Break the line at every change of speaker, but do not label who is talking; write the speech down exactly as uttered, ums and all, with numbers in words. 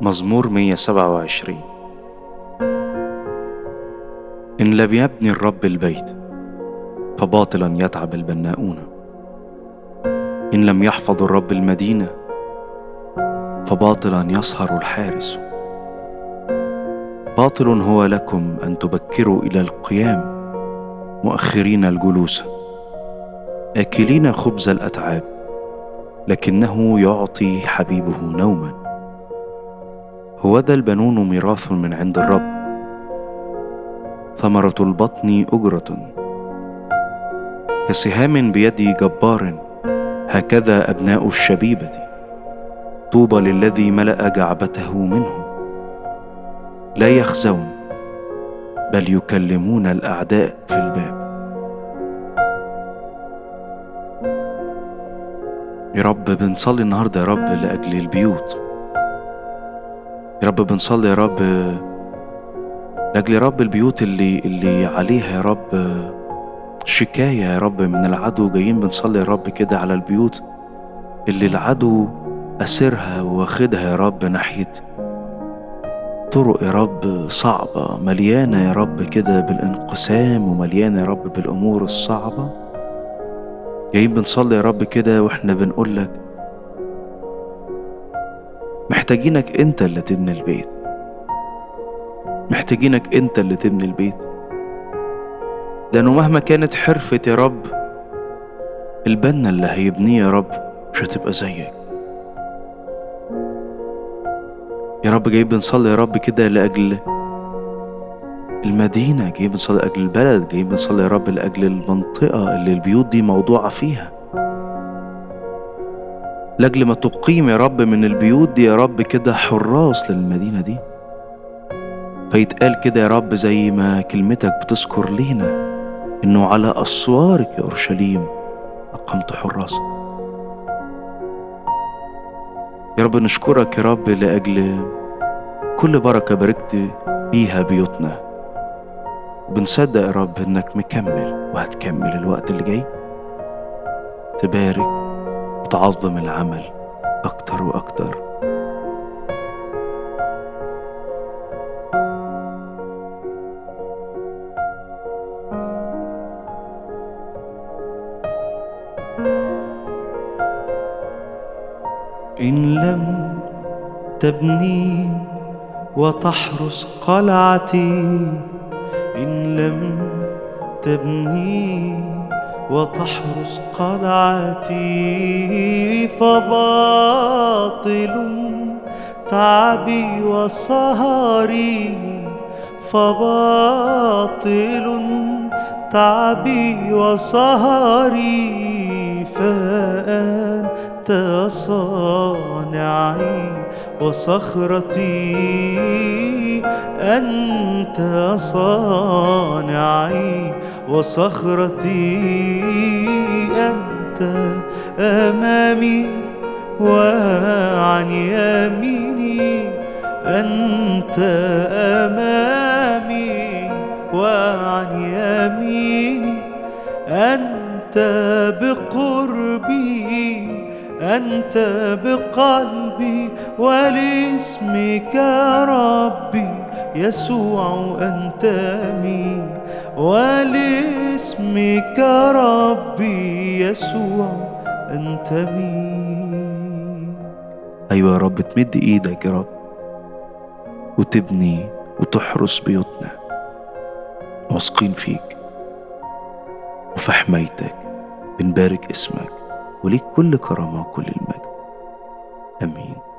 مزمور مية وسبعة وعشرين. إن لم يبني الرب البيت فباطلا يتعب البناؤون، إن لم يحفظ الرب المدينة فباطلا يسهر الحارس. باطل هو لكم أن تبكروا إلى القيام مؤخرين الجلوس، آكلين خبز الأتعاب، لكنه يعطي حبيبه نوما. هوذا البنون ميراث من عند الرب، ثمرة البطن أجرة. كسهام بيد جبار هكذا أبناء الشبيبة. طوبى للذي ملأ جعبته منه. لا يخزون بل يكلمون الأعداء في الباب. يا رب بنصلي النهاردة يا رب لأجل البيوت. يا رب بنصلي يا رب لأجل يا رب البيوت اللي اللي عليها يا رب شكاية يا رب من العدو. جايين بنصلي يا رب كده على البيوت اللي العدو أسرها واخدها يا رب ناحية طرق يا رب صعبة، مليانة يا رب كده بالانقسام ومليانة يا رب بالأمور الصعبة. جايين بنصلي يا رب كده واحنا بنقولك محتاجينك انت اللي تبني البيت، محتاجينك انت اللي تبني البيت، لأنه مهما كانت حرفة يا رب البنا اللي هيبنيه يا رب مش هتبقى زيك. يا رب جايين بنصلي يا رب كده لأجل المدينة، جايين بنصلي لأجل البلد، جايين بنصلي يا رب لأجل المنطقة اللي البيوت دي موضوعة فيها، لأجل ما تقيم يا رب من البيوت دي يا رب كده حراس للمدينة دي. فيتقال كده يا رب زي ما كلمتك بتذكر لينا إنه على أسوارك يا أورشليم أقمت حراس. يا رب نشكرك يا رب لأجل كل بركة باركت بيها بيوتنا، وبنصدق يا رب إنك مكمل وهتكمل الوقت اللي جاي تبارك وتعظم العمل أكتر وأكتر. إن لم تبني وتحرس قلعتي، إن لم تبني وتحرس قلعتي فباطل تعبي وسهري، فباطل تعبي وسهري. فأنت صانعي وصخرتي، أنت صانعي وصخرتي. أنت أمامي وعن يميني، أنت أمامي وعن يميني. أنت بقربي، أنت بقلبي، ولاسمك ربي يسوع أنتمي، ولاسمك ربي يسوع أنتمي. أيوة يا رب تمد إيدك يا رب وتبني وتحرس بيوتنا، واثقين فيك وفي حمايتك. بنبارك اسمك وليك كل كرامة وكل المجد. آمين.